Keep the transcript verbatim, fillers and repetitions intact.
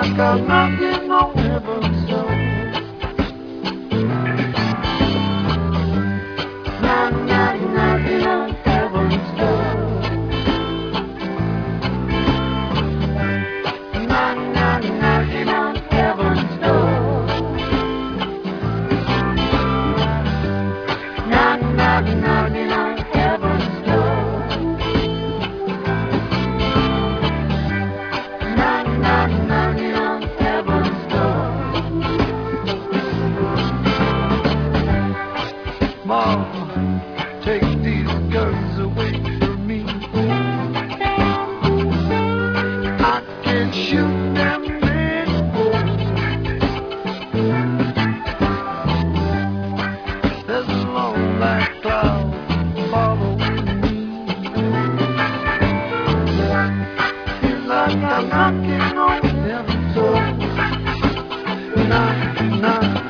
like I'm knocking on heaven's door. Knock, knock, knocking on heaven's door. Knock, knock, knocking on heaven's door. Knock, knock, knocking on heaven's door. Knock, knock, knocking on heaven's door. Mom, take these guns away from me. I can shoot them anymore. There's a long black cloud following me. Feels like I'm knocking on heaven's door. Knock, knock.